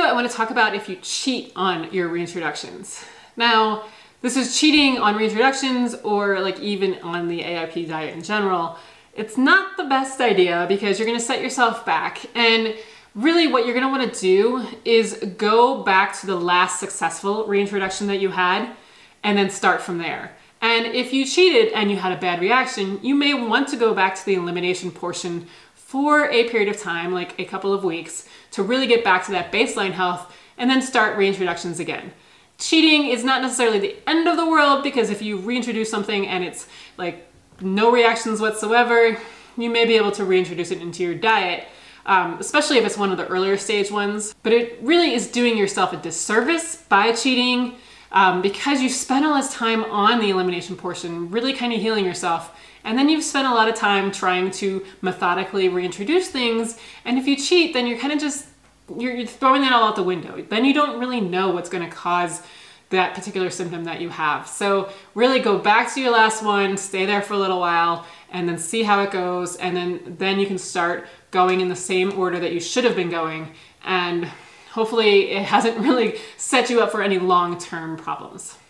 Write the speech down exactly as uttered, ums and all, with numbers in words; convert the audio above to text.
I want to talk about if you cheat on your reintroductions. Now, this is cheating on reintroductions or like even on the A I P diet in general. It's not the best idea because you're going to set yourself back. And really what you're going to want to do is go back to the last successful reintroduction that you had and then start from there. And if you cheated and you had a bad reaction, you may want to go back to the elimination portion for a period of time, like a couple of weeks, to really get back to that baseline health and then start reintroductions again. Cheating is not necessarily the end of the world because if you reintroduce something and it's like no reactions whatsoever, you may be able to reintroduce it into your diet, um, especially if it's one of the earlier stage ones. But it really is doing yourself a disservice by cheating um, because you spent all this time on the elimination portion, really kind of healing yourself. And then you've spent a lot of time trying to methodically reintroduce things. And if you cheat, then you're kind of just, you're, you're throwing that all out the window. Then you don't really know what's going to cause that particular symptom that you have. So really go back to your last one, stay there for a little while, and then see how it goes. And then, then you can start going in the same order that you should have been going. And hopefully it hasn't really set you up for any long-term problems.